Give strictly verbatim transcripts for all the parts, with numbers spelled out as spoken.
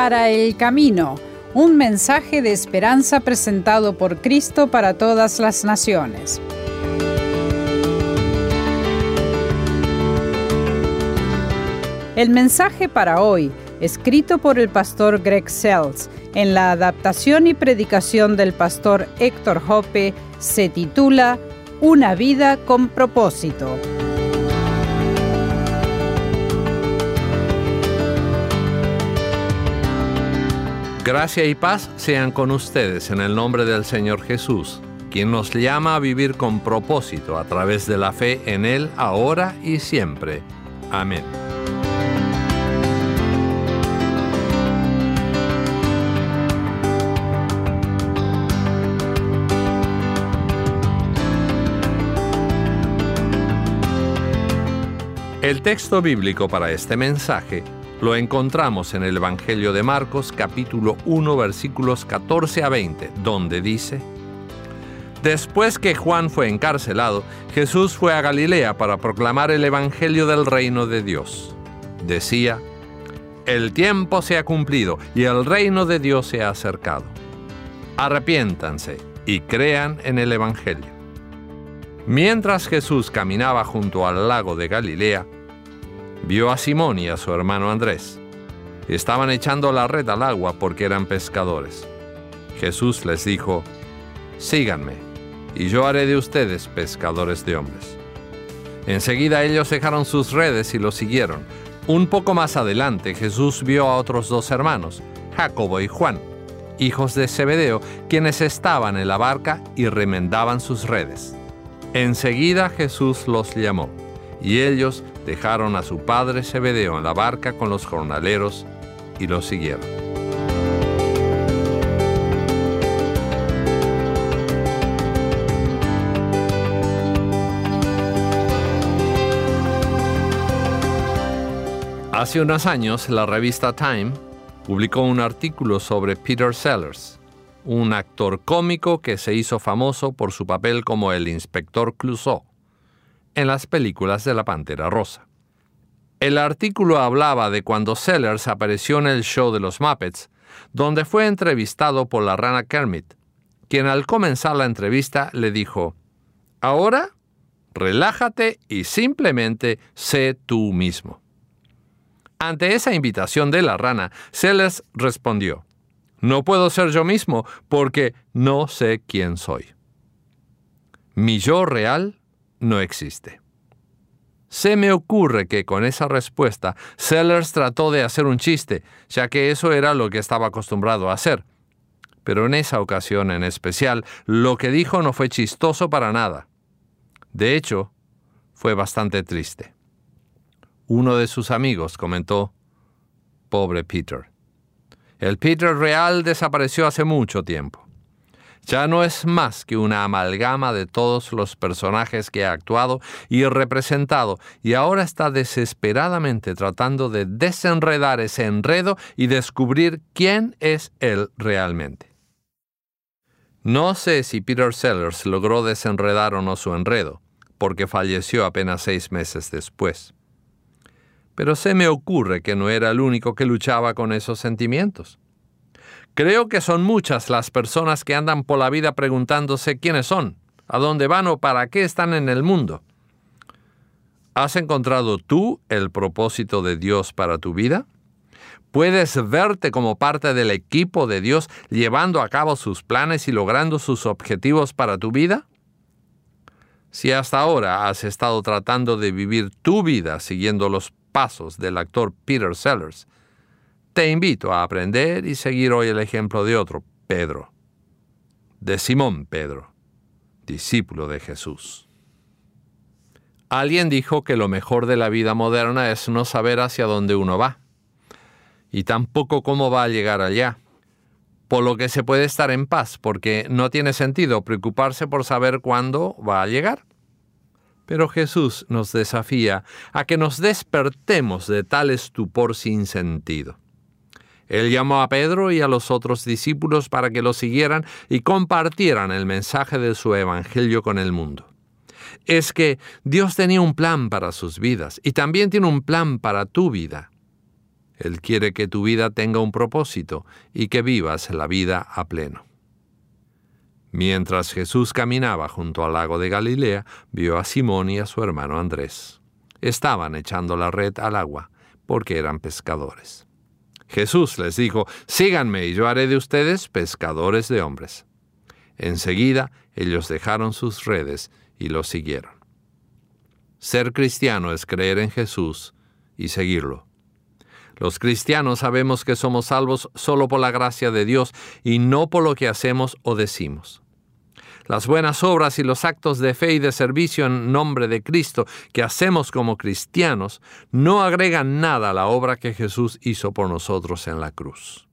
para el camino, un mensaje de esperanza presentado por Cristo para todas las naciones. El mensaje para hoy, escrito por el pastor Greg Sells, en la adaptación y predicación del pastor Héctor Hoppe, se titula Una vida con propósito. Gracia y paz sean con ustedes en el nombre del Señor Jesús, quien nos llama a vivir con propósito a través de la fe en Él ahora y siempre. Amén. El texto bíblico para este mensaje lo encontramos en el Evangelio de Marcos, capítulo uno, versículos catorce a veinte, donde dice: Después que Juan fue encarcelado, Jesús fue a Galilea para proclamar el Evangelio del reino de Dios. Decía: El tiempo se ha cumplido y el reino de Dios se ha acercado. Arrepiéntanse y crean en el Evangelio. Mientras Jesús caminaba junto al lago de Galilea, vio a Simón y a su hermano Andrés. Estaban echando la red al agua porque eran pescadores. Jesús les dijo: Síganme, y yo haré de ustedes pescadores de hombres. Enseguida ellos dejaron sus redes y lo siguieron. Un poco más adelante Jesús vio a otros dos hermanos, Jacobo y Juan, hijos de Zebedeo, quienes estaban en la barca y remendaban sus redes. Enseguida Jesús los llamó, y ellos dejaron a su padre Zebedeo en la barca con los jornaleros y lo siguieron. Hace unos años, la revista Time publicó un artículo sobre Peter Sellers, un actor cómico que se hizo famoso por su papel como el inspector Clouseau en las películas de la Pantera Rosa. El artículo hablaba de cuando Sellers apareció en el show de los Muppets, donde fue entrevistado por la rana Kermit, quien al comenzar la entrevista le dijo: Ahora, relájate y simplemente sé tú mismo. Ante esa invitación de la rana, Sellers respondió: No puedo ser yo mismo porque no sé quién soy. Mi yo real no existe. Se me ocurre que con esa respuesta Sellers trató de hacer un chiste, ya que eso era lo que estaba acostumbrado a hacer. Pero en esa ocasión en especial, lo que dijo no fue chistoso para nada. De hecho, fue bastante triste. Uno de sus amigos comentó: Pobre Peter. El Peter real desapareció hace mucho tiempo. Ya no es más que una amalgama de todos los personajes que ha actuado y representado, y ahora está desesperadamente tratando de desenredar ese enredo y descubrir quién es él realmente. No sé si Peter Sellers logró desenredar o no su enredo, porque falleció apenas seis meses después. Pero se me ocurre que no era el único que luchaba con esos sentimientos. Creo que son muchas las personas que andan por la vida preguntándose quiénes son, a dónde van o para qué están en el mundo. ¿Has encontrado tú el propósito de Dios para tu vida? ¿Puedes verte como parte del equipo de Dios llevando a cabo sus planes y logrando sus objetivos para tu vida? Si hasta ahora has estado tratando de vivir tu vida siguiendo los pasos del actor Peter Sellers, te invito a aprender y seguir hoy el ejemplo de otro, Pedro, de Simón Pedro, discípulo de Jesús. Alguien dijo que lo mejor de la vida moderna es no saber hacia dónde uno va, y tampoco cómo va a llegar allá, por lo que se puede estar en paz, porque no tiene sentido preocuparse por saber cuándo va a llegar. Pero Jesús nos desafía a que nos despertemos de tal estupor sin sentido. Él llamó a Pedro y a los otros discípulos para que lo siguieran y compartieran el mensaje de su evangelio con el mundo. Es que Dios tenía un plan para sus vidas y también tiene un plan para tu vida. Él quiere que tu vida tenga un propósito y que vivas la vida a pleno. Mientras Jesús caminaba junto al lago de Galilea, vio a Simón y a su hermano Andrés. Estaban echando la red al agua, porque eran pescadores. Jesús les dijo: «Síganme y yo haré de ustedes pescadores de hombres». Enseguida, ellos dejaron sus redes y lo siguieron. Ser cristiano es creer en Jesús y seguirlo. Los cristianos sabemos que somos salvos solo por la gracia de Dios y no por lo que hacemos o decimos. Las buenas obras y los actos de fe y de servicio en nombre de Cristo que hacemos como cristianos no agregan nada a la obra que Jesús hizo por nosotros en la cruz.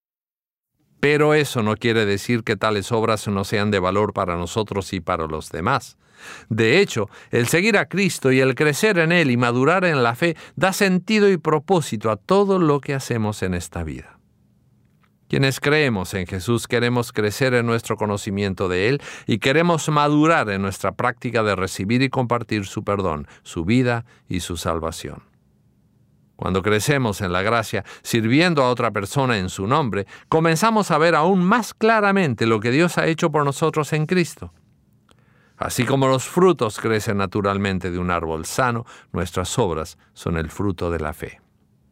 Pero eso no quiere decir que tales obras no sean de valor para nosotros y para los demás. De hecho, el seguir a Cristo y el crecer en Él y madurar en la fe da sentido y propósito a todo lo que hacemos en esta vida. Quienes creemos en Jesús queremos crecer en nuestro conocimiento de Él y queremos madurar en nuestra práctica de recibir y compartir su perdón, su vida y su salvación. Cuando crecemos en la gracia, sirviendo a otra persona en su nombre, comenzamos a ver aún más claramente lo que Dios ha hecho por nosotros en Cristo. Así como los frutos crecen naturalmente de un árbol sano, nuestras obras son el fruto de la fe.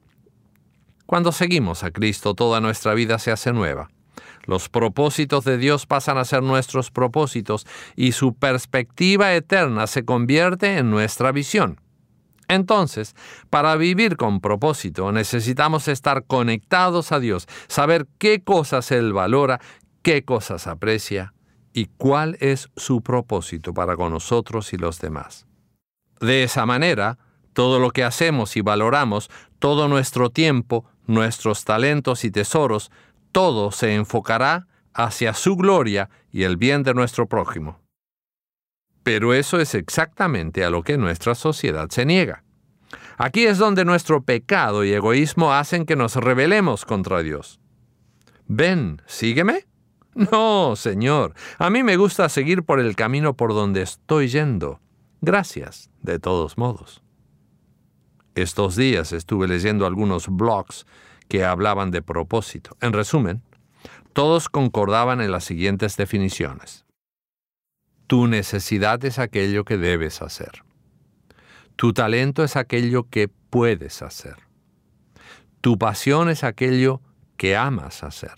Cuando seguimos a Cristo, toda nuestra vida se hace nueva. Los propósitos de Dios pasan a ser nuestros propósitos y su perspectiva eterna se convierte en nuestra visión. Entonces, para vivir con propósito, necesitamos estar conectados a Dios, saber qué cosas Él valora, qué cosas aprecia y cuál es su propósito para con nosotros y los demás. De esa manera, todo lo que hacemos y valoramos, todo nuestro tiempo, nuestros talentos y tesoros, todo se enfocará hacia su gloria y el bien de nuestro prójimo. Pero eso es exactamente a lo que nuestra sociedad se niega. Aquí es donde nuestro pecado y egoísmo hacen que nos rebelemos contra Dios. «Ven, sígueme». No, Señor, a mí me gusta seguir por el camino por donde estoy yendo. Gracias, de todos modos. Estos días estuve leyendo algunos blogs que hablaban de propósito. En resumen, todos concordaban en las siguientes definiciones. Tu necesidad es aquello que debes hacer. Tu talento es aquello que puedes hacer. Tu pasión es aquello que amas hacer.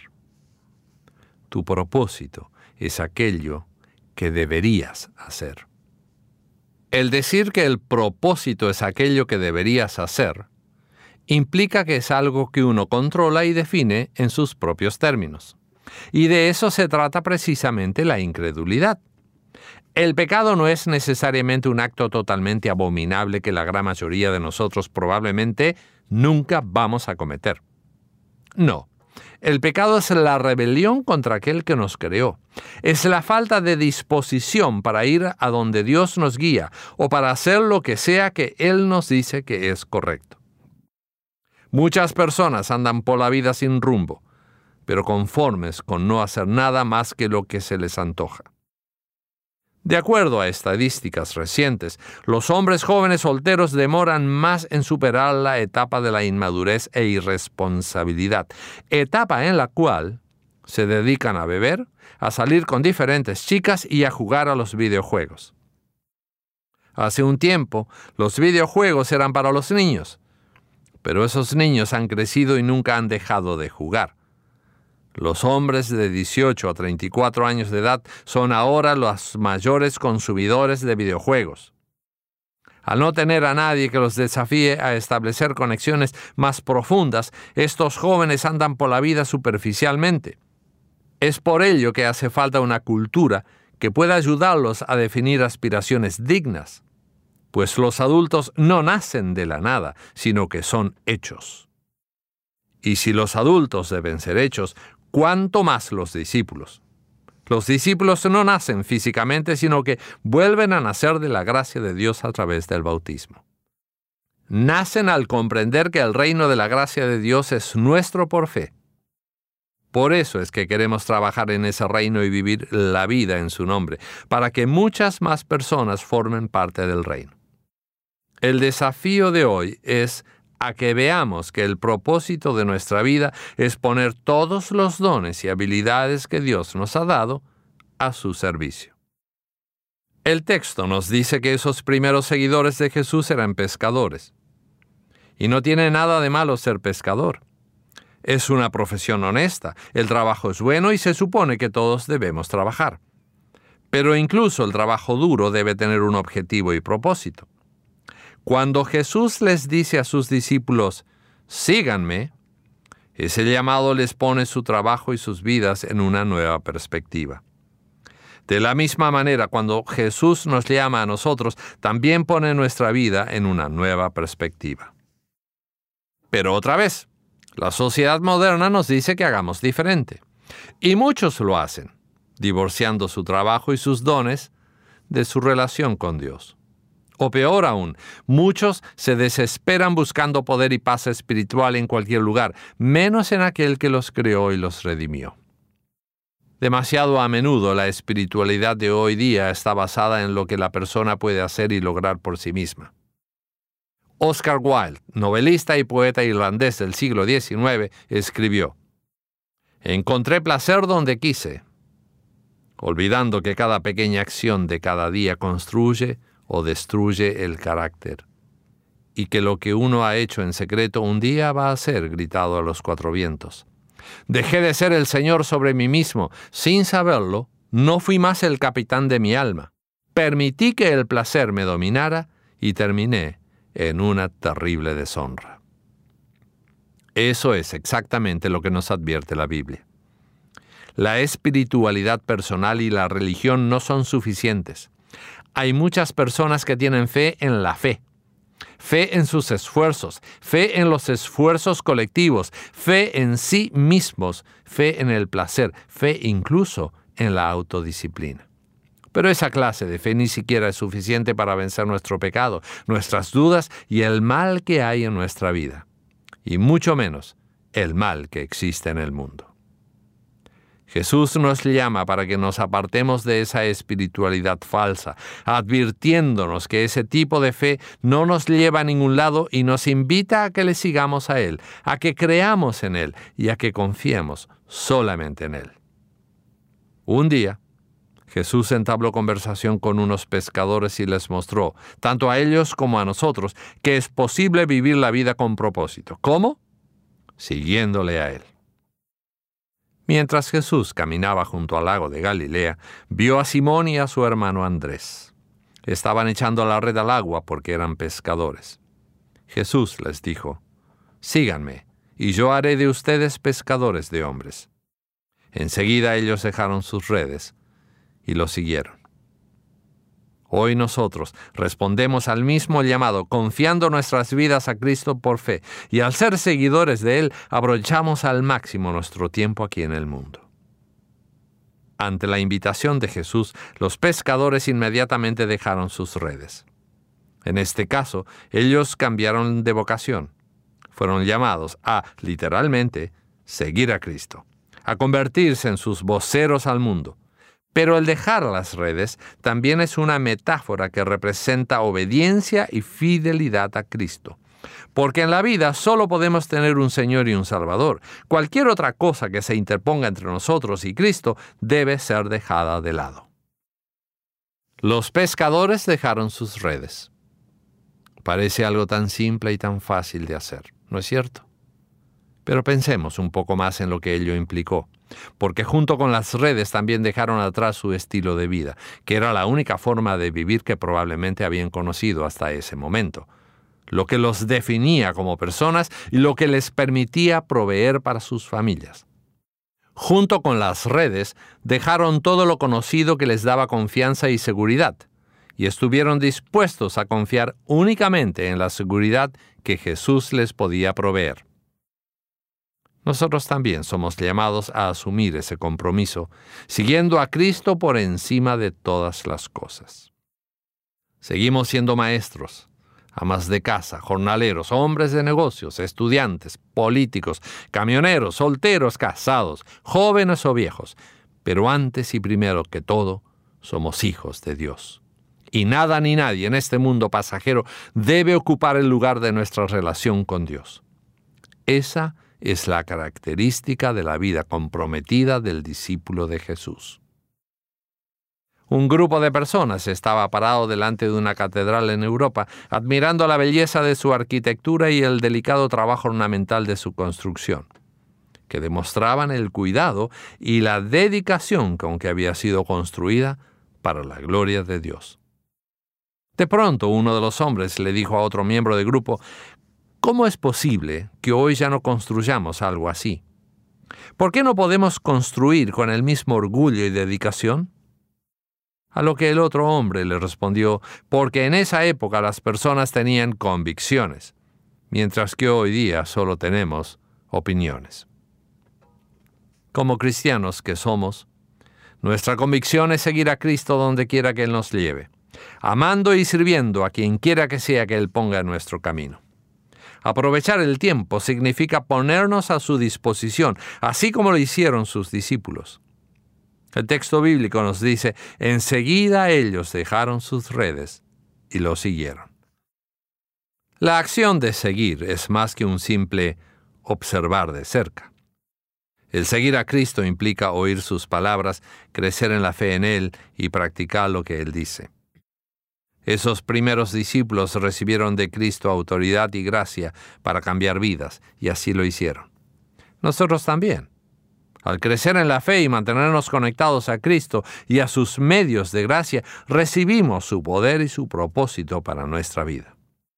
Tu propósito es aquello que deberías hacer. El decir que el propósito es aquello que deberías hacer implica que es algo que uno controla y define en sus propios términos. Y de eso se trata precisamente la incredulidad. El pecado no es necesariamente un acto totalmente abominable que la gran mayoría de nosotros probablemente nunca vamos a cometer. No. El pecado es la rebelión contra aquel que nos creó. Es la falta de disposición para ir a donde Dios nos guía o para hacer lo que sea que Él nos dice que es correcto. Muchas personas andan por la vida sin rumbo, pero conformes con no hacer nada más que lo que se les antoja. De acuerdo a estadísticas recientes, los hombres jóvenes solteros demoran más en superar la etapa de la inmadurez e irresponsabilidad, etapa en la cual se dedican a beber, a salir con diferentes chicas y a jugar a los videojuegos. Hace un tiempo, los videojuegos eran para los niños, pero esos niños han crecido y nunca han dejado de jugar. Los hombres de dieciocho a treinta y cuatro años de edad son ahora los mayores consumidores de videojuegos. Al no tener a nadie que los desafíe a establecer conexiones más profundas, estos jóvenes andan por la vida superficialmente. Es por ello que hace falta una cultura que pueda ayudarlos a definir aspiraciones dignas, pues los adultos no nacen de la nada, sino que son hechos. Y si los adultos deben ser hechos, ¿cuánto más los discípulos? Los discípulos no nacen físicamente, sino que vuelven a nacer de la gracia de Dios a través del bautismo. Nacen al comprender que el reino de la gracia de Dios es nuestro por fe. Por eso es que queremos trabajar en ese reino y vivir la vida en su nombre, para que muchas más personas formen parte del reino. El desafío de hoy es a que veamos que el propósito de nuestra vida es poner todos los dones y habilidades que Dios nos ha dado a su servicio. El texto nos dice que esos primeros seguidores de Jesús eran pescadores. Y no tiene nada de malo ser pescador. Es una profesión honesta, el trabajo es bueno y se supone que todos debemos trabajar. Pero incluso el trabajo duro debe tener un objetivo y propósito. Cuando Jesús les dice a sus discípulos, síganme, ese llamado les pone su trabajo y sus vidas en una nueva perspectiva. De la misma manera, cuando Jesús nos llama a nosotros, también pone nuestra vida en una nueva perspectiva. Pero otra vez, la sociedad moderna nos dice que hagamos diferente. Y muchos lo hacen, divorciando su trabajo y sus dones de su relación con Dios. O peor aún, muchos se desesperan buscando poder y paz espiritual en cualquier lugar, menos en aquel que los creó y los redimió. Demasiado a menudo la espiritualidad de hoy día está basada en lo que la persona puede hacer y lograr por sí misma. Oscar Wilde, novelista y poeta irlandés del siglo diecinueve, escribió: «Encontré placer donde quise, olvidando que cada pequeña acción de cada día construye o destruye el carácter, y que lo que uno ha hecho en secreto un día va a ser gritado a los cuatro vientos. Dejé de ser el señor sobre mí mismo. Sin saberlo, no fui más el capitán de mi alma. Permití que el placer me dominara y terminé en una terrible deshonra». Eso es exactamente lo que nos advierte la Biblia. La espiritualidad personal y la religión no son suficientes. Hay muchas personas que tienen fe en la fe. Fe en sus esfuerzos, fe en los esfuerzos colectivos, fe en sí mismos, fe en el placer, fe incluso en la autodisciplina. Pero esa clase de fe ni siquiera es suficiente para vencer nuestro pecado, nuestras dudas y el mal que hay en nuestra vida, y mucho menos el mal que existe en el mundo. Jesús nos llama para que nos apartemos de esa espiritualidad falsa, advirtiéndonos que ese tipo de fe no nos lleva a ningún lado y nos invita a que le sigamos a Él, a que creamos en Él y a que confiemos solamente en Él. Un día, Jesús entabló conversación con unos pescadores y les mostró, tanto a ellos como a nosotros, que es posible vivir la vida con propósito. ¿Cómo? Siguiéndole a Él. Mientras Jesús caminaba junto al lago de Galilea, vio a Simón y a su hermano Andrés. Estaban echando la red al agua porque eran pescadores. Jesús les dijo: «Síganme, y yo haré de ustedes pescadores de hombres». Enseguida ellos dejaron sus redes y lo siguieron. Hoy nosotros respondemos al mismo llamado, confiando nuestras vidas a Cristo por fe, y al ser seguidores de Él, aprovechamos al máximo nuestro tiempo aquí en el mundo. Ante la invitación de Jesús, los pescadores inmediatamente dejaron sus redes. En este caso, ellos cambiaron de vocación. Fueron llamados a, literalmente, seguir a Cristo, a convertirse en sus voceros al mundo. Pero el dejar las redes también es una metáfora que representa obediencia y fidelidad a Cristo. Porque en la vida solo podemos tener un Señor y un Salvador. Cualquier otra cosa que se interponga entre nosotros y Cristo debe ser dejada de lado. Los pescadores dejaron sus redes. Parece algo tan simple y tan fácil de hacer, ¿no es cierto? Pero pensemos un poco más en lo que ello implicó, porque junto con las redes también dejaron atrás su estilo de vida, que era la única forma de vivir que probablemente habían conocido hasta ese momento, lo que los definía como personas y lo que les permitía proveer para sus familias. Junto con las redes, dejaron todo lo conocido que les daba confianza y seguridad, y estuvieron dispuestos a confiar únicamente en la seguridad que Jesús les podía proveer. Nosotros también somos llamados a asumir ese compromiso, siguiendo a Cristo por encima de todas las cosas. Seguimos siendo maestros, amas de casa, jornaleros, hombres de negocios, estudiantes, políticos, camioneros, solteros, casados, jóvenes o viejos, pero antes y primero que todo, somos hijos de Dios. Y nada ni nadie en este mundo pasajero debe ocupar el lugar de nuestra relación con Dios. Esa es la característica de la vida comprometida del discípulo de Jesús. Un grupo de personas estaba parado delante de una catedral en Europa, admirando la belleza de su arquitectura y el delicado trabajo ornamental de su construcción, que demostraban el cuidado y la dedicación con que había sido construida para la gloria de Dios. De pronto, uno de los hombres le dijo a otro miembro del grupo: ¿cómo es posible que hoy ya no construyamos algo así? ¿Por qué no podemos construir con el mismo orgullo y dedicación? A lo que el otro hombre le respondió: porque en esa época las personas tenían convicciones, mientras que hoy día solo tenemos opiniones. Como cristianos que somos, nuestra convicción es seguir a Cristo donde quiera que Él nos lleve, amando y sirviendo a quien quiera que sea que Él ponga en nuestro camino. Aprovechar el tiempo significa ponernos a su disposición, así como lo hicieron sus discípulos. El texto bíblico nos dice: enseguida ellos dejaron sus redes y lo siguieron. La acción de seguir es más que un simple observar de cerca. El seguir a Cristo implica oír sus palabras, crecer en la fe en Él y practicar lo que Él dice. Esos primeros discípulos recibieron de Cristo autoridad y gracia para cambiar vidas, y así lo hicieron. Nosotros también. Al crecer en la fe y mantenernos conectados a Cristo y a sus medios de gracia, recibimos su poder y su propósito para nuestra vida.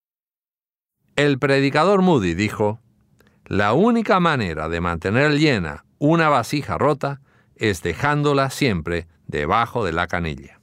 El predicador Moody dijo: la única manera de mantener llena una vasija rota es dejándola siempre debajo de la canilla.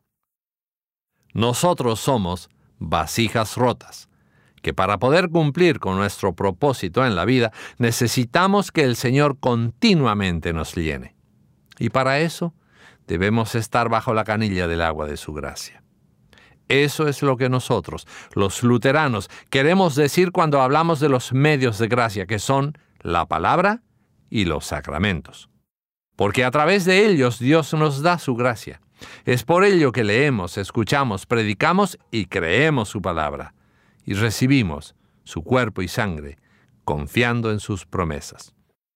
Nosotros somos vasijas rotas, que para poder cumplir con nuestro propósito en la vida, necesitamos que el Señor continuamente nos llene. Y para eso, debemos estar bajo la canilla del agua de su gracia. Eso es lo que nosotros, los luteranos, queremos decir cuando hablamos de los medios de gracia, que son la palabra y los sacramentos. Porque a través de ellos Dios nos da su gracia. Es por ello que leemos, escuchamos, predicamos y creemos su palabra. Y recibimos su cuerpo y sangre, confiando en sus promesas.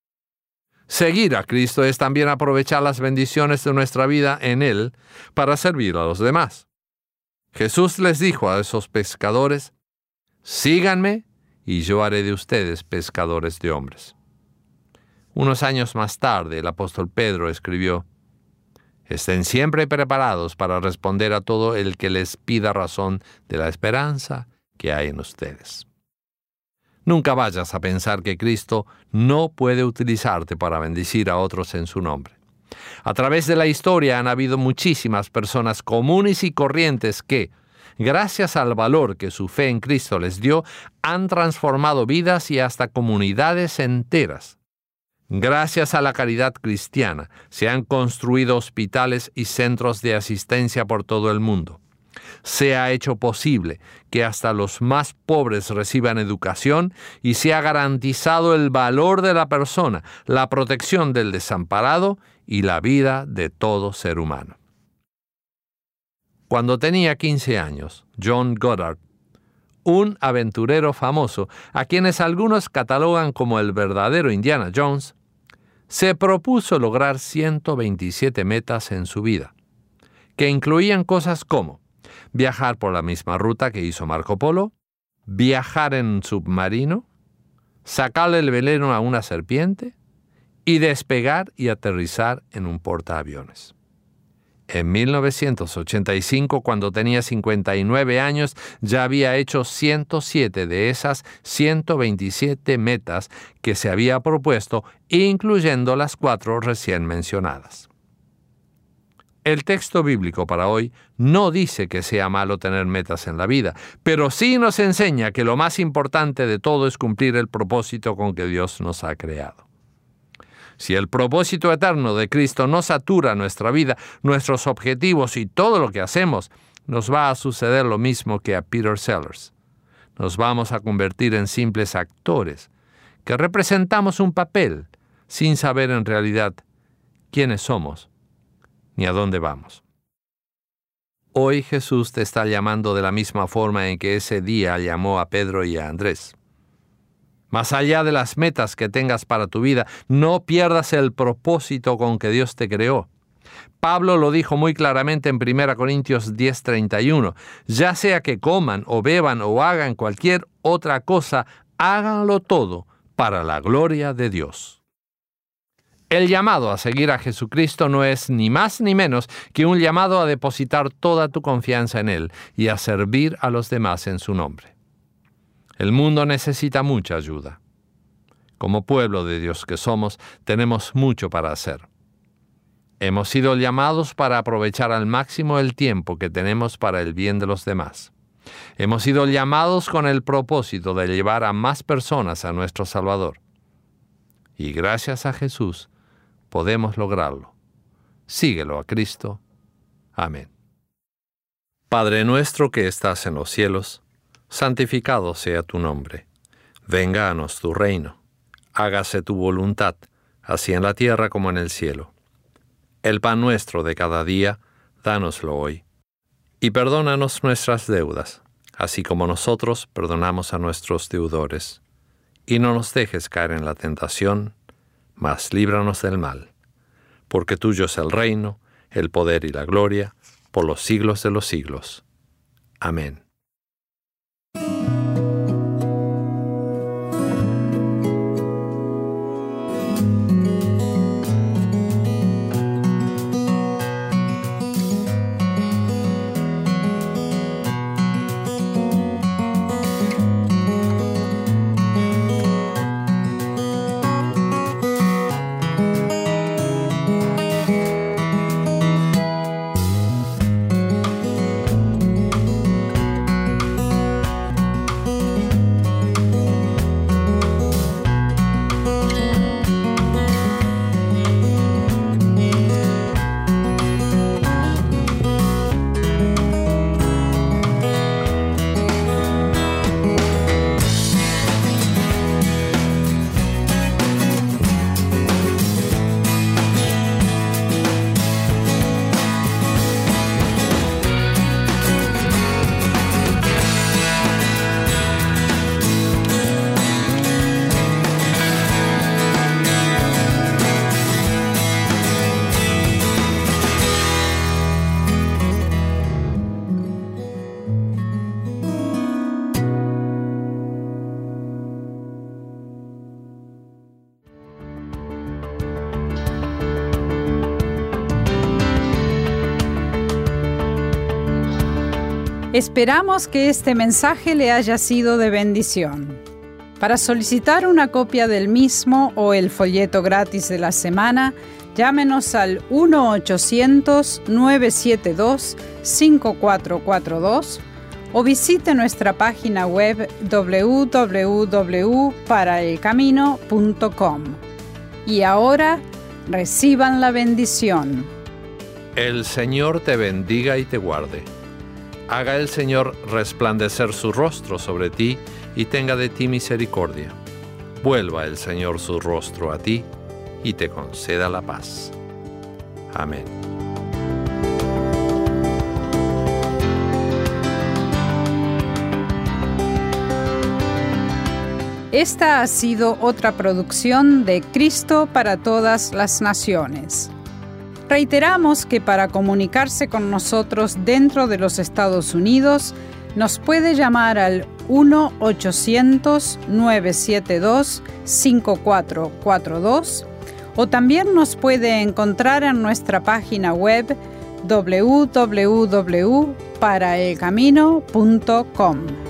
Seguir a Cristo es también aprovechar las bendiciones de nuestra vida en Él para servir a los demás. Jesús les dijo a esos pescadores: síganme y yo haré de ustedes pescadores de hombres. Unos años más tarde, el apóstol Pedro escribió: estén siempre preparados para responder a todo el que les pida razón de la esperanza que hay en ustedes. Nunca vayas a pensar que Cristo no puede utilizarte para bendecir a otros en su nombre. A través de la historia han habido muchísimas personas comunes y corrientes que, gracias al valor que su fe en Cristo les dio, han transformado vidas y hasta comunidades enteras. Gracias a la caridad cristiana, se han construido hospitales y centros de asistencia por todo el mundo. Se ha hecho posible que hasta los más pobres reciban educación y se ha garantizado el valor de la persona, la protección del desamparado y la vida de todo ser humano. Cuando tenía quince años, John Goddard, un aventurero famoso, a quienes algunos catalogan como el verdadero Indiana Jones, se propuso lograr ciento veintisiete metas en su vida, que incluían cosas como viajar por la misma ruta que hizo Marco Polo, viajar en un submarino, sacarle el veneno a una serpiente y despegar y aterrizar en un portaaviones. En mil novecientos ochenta y cinco, cuando tenía cincuenta y nueve años, ya había hecho ciento siete de esas ciento veintisiete metas que se había propuesto, incluyendo las cuatro recién mencionadas. El texto bíblico para hoy no dice que sea malo tener metas en la vida, pero sí nos enseña que lo más importante de todo es cumplir el propósito con que Dios nos ha creado. Si el propósito eterno de Cristo no satura nuestra vida, nuestros objetivos y todo lo que hacemos, nos va a suceder lo mismo que a Peter Sellers. Nos vamos a convertir en simples actores que representamos un papel sin saber en realidad quiénes somos ni a dónde vamos. Hoy Jesús te está llamando de la misma forma en que ese día llamó a Pedro y a Andrés. Más allá de las metas que tengas para tu vida, no pierdas el propósito con que Dios te creó. Pablo lo dijo muy claramente en primera Corintios diez treinta y uno. Ya sea que coman o beban o hagan cualquier otra cosa, háganlo todo para la gloria de Dios. El llamado a seguir a Jesucristo no es ni más ni menos que un llamado a depositar toda tu confianza en Él y a servir a los demás en su nombre. El mundo necesita mucha ayuda. Como pueblo de Dios que somos, tenemos mucho para hacer. Hemos sido llamados para aprovechar al máximo el tiempo que tenemos para el bien de los demás. Hemos sido llamados con el propósito de llevar a más personas a nuestro Salvador. Y gracias a Jesús, podemos lograrlo. Síguelo a Cristo. Amén. Padre nuestro que estás en los cielos, santificado sea tu nombre. Vénganos tu reino. Hágase tu voluntad, así en la tierra como en el cielo. El pan nuestro de cada día, dánoslo hoy. Y perdónanos nuestras deudas, así como nosotros perdonamos a nuestros deudores. Y no nos dejes caer en la tentación, mas líbranos del mal. Porque tuyo es el reino, el poder y la gloria, por los siglos de los siglos. Amén. Esperamos que este mensaje le haya sido de bendición. Para solicitar una copia del mismo o el folleto gratis de la semana, llámenos al uno ochocientos, nueve siete dos, cinco cuatro cuatro dos o visite nuestra página web doble u doble u doble u punto para el camino punto com. Y ahora, reciban la bendición. El Señor te bendiga y te guarde. Haga el Señor resplandecer su rostro sobre ti y tenga de ti misericordia. Vuelva el Señor su rostro a ti y te conceda la paz. Amén. Esta ha sido otra producción de Cristo para todas las naciones. Reiteramos que para comunicarse con nosotros dentro de los Estados Unidos, nos puede llamar al uno ochocientos, nueve siete dos, cinco cuatro cuatro dos o también nos puede encontrar en nuestra página web doble u doble u doble u punto para el camino punto com.